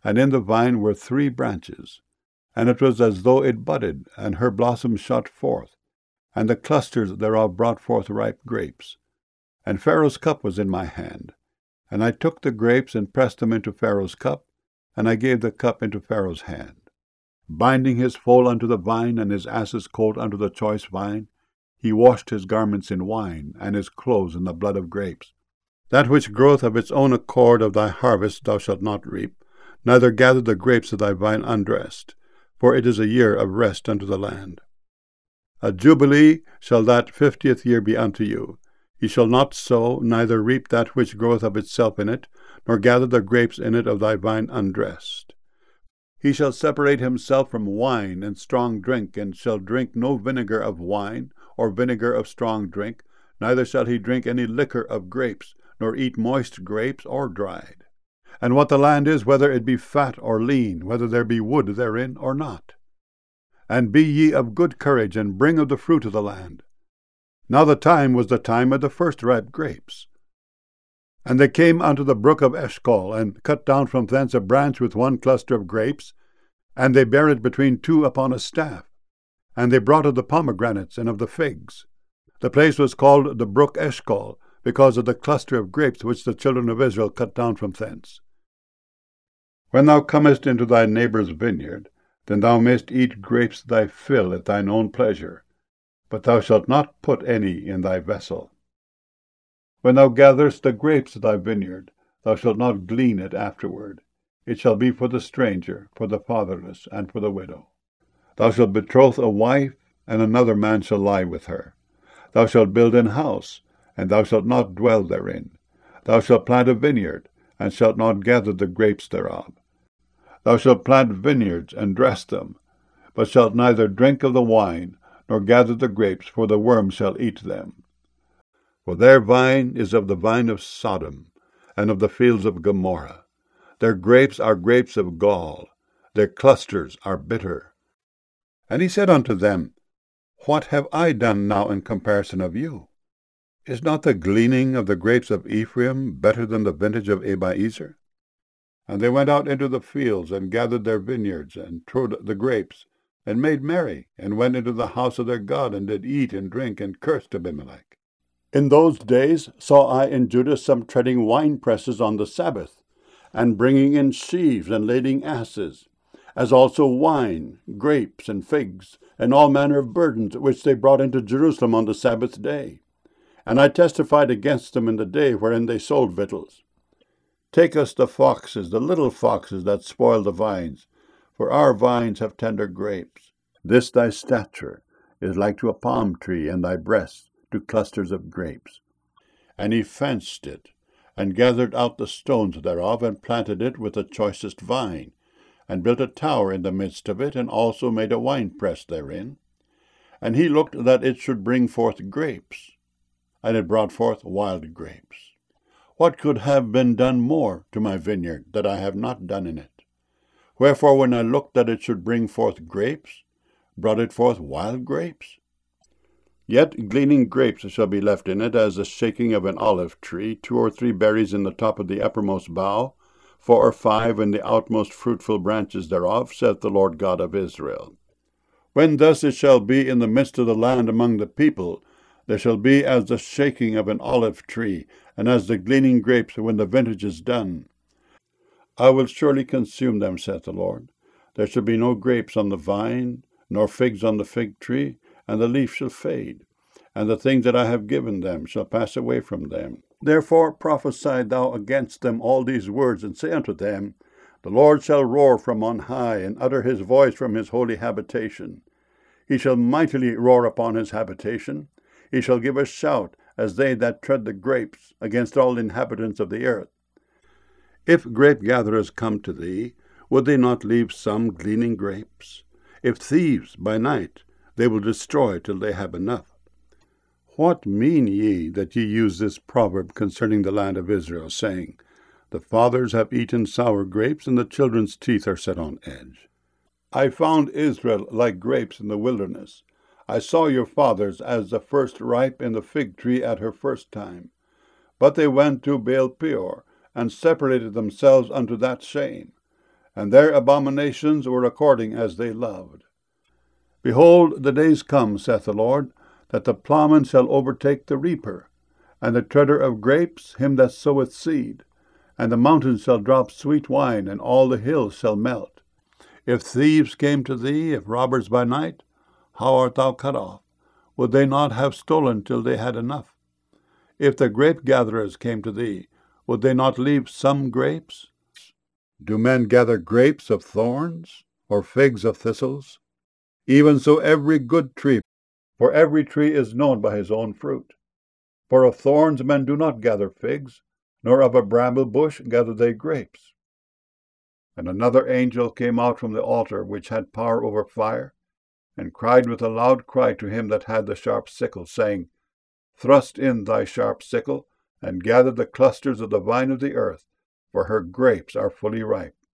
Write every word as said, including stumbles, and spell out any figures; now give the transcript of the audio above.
and in the vine were three branches, and it was as though it budded, and her blossoms shot forth, and the clusters thereof brought forth ripe grapes. And Pharaoh's cup was in my hand, and I took the grapes and pressed them into Pharaoh's cup, and I gave the cup into Pharaoh's hand. Binding his foal unto the vine, and his ass's colt unto the choice vine, he washed his garments in wine, and his clothes in the blood of grapes. That which groweth of its own accord of thy harvest thou shalt not reap, neither gather the grapes of thy vine undressed, for it is a year of rest unto the land. A jubilee shall that fiftieth year be unto you. Ye shall not sow, neither reap that which groweth of itself in it, nor gather the grapes in it of thy vine undressed. He shall separate himself from wine and strong drink, and shall drink no vinegar of wine, or vinegar of strong drink, neither shall he drink any liquor of grapes, nor eat moist grapes or dried. And what the land is, whether it be fat or lean, whether there be wood therein or not. And be ye of good courage, and bring of the fruit of the land. Now the time was the time of the first ripe grapes. And they came unto the brook of Eshcol, and cut down from thence a branch with one cluster of grapes, and they bare it between two upon a staff. And they brought of the pomegranates and of the figs. The place was called the brook Eshcol, because of the cluster of grapes which the children of Israel cut down from thence. When thou comest into thy neighbour's vineyard, then thou mayst eat grapes thy fill at thine own pleasure, but thou shalt not put any in thy vessel. When thou gatherest the grapes of thy vineyard, thou shalt not glean it afterward. It shall be for the stranger, for the fatherless, and for the widow. Thou shalt betroth a wife, and another man shall lie with her. Thou shalt build an house, and thou shalt not dwell therein. Thou shalt plant a vineyard, and shalt not gather the grapes thereof. Thou shalt plant vineyards, and dress them, but shalt neither drink of the wine, nor gather the grapes, for the worm shall eat them. For their vine is of the vine of Sodom, and of the fields of Gomorrah. Their grapes are grapes of gall, their clusters are bitter. And he said unto them, What have I done now in comparison of you? Is not the gleaning of the grapes of Ephraim better than the vintage of Abiezer? And they went out into the fields, and gathered their vineyards, and trode the grapes, and made merry, and went into the house of their God, and did eat and drink, and cursed Abimelech. In those days saw I in Judah some treading winepresses on the Sabbath, and bringing in sheaves, and lading asses, as also wine, grapes, and figs, and all manner of burdens, which they brought into Jerusalem on the Sabbath day. And I testified against them in the day wherein they sold victuals. Take us the foxes, the little foxes that spoil the vines, for our vines have tender grapes. This thy stature is like to a palm tree, and thy breasts to clusters of grapes. And he fenced it, and gathered out the stones thereof, and planted it with the choicest vine, and built a tower in the midst of it, and also made a winepress therein. And he looked that it should bring forth grapes, and it brought forth wild grapes. What could have been done more to my vineyard, that I have not done in it? Wherefore, when I looked that it should bring forth grapes, brought it forth wild grapes? Yet gleaning grapes shall be left in it, as the shaking of an olive tree, two or three berries in the top of the uppermost bough, four or five in the outmost fruitful branches thereof, saith the Lord God of Israel. When thus it shall be in the midst of the land among the people, there shall be as the shaking of an olive tree, and as the gleaning grapes when the vintage is done. I will surely consume them, saith the Lord. There shall be no grapes on the vine, nor figs on the fig tree, and the leaf shall fade, and the things that I have given them shall pass away from them. Therefore prophesy thou against them all these words, and say unto them, The Lord shall roar from on high, and utter his voice from his holy habitation. He shall mightily roar upon his habitation. He shall give a shout, as they that tread the grapes, against all inhabitants of the earth. If grape-gatherers come to thee, would they not leave some gleaning grapes? If thieves by night, they will destroy till they have enough. What mean ye that ye use this proverb concerning the land of Israel, saying, The fathers have eaten sour grapes, and the children's teeth are set on edge? I found Israel like grapes in the wilderness. I saw your fathers as the first ripe in the fig tree at her first time. But they went to Baal Peor, and separated themselves unto that shame. and their abominations were according as they loved. Behold, the days come, saith the Lord, that the plowman shall overtake the reaper, and the treader of grapes him that soweth seed, and the mountains shall drop sweet wine, and all the hills shall melt. If thieves came to thee, if robbers by night, how art thou cut off? Would they not have stolen till they had enough? If the grape-gatherers came to thee, would they not leave some grapes? Do men gather grapes of thorns, or figs of thistles? Even so every good tree, for every tree is known by his own fruit. For of thorns men do not gather figs, nor of a bramble bush gather they grapes. And another angel came out from the altar which had power over fire, and cried with a loud cry to him that had the sharp sickle, saying, Thrust in thy sharp sickle, and gather the clusters of the vine of the earth, for her grapes are fully ripe.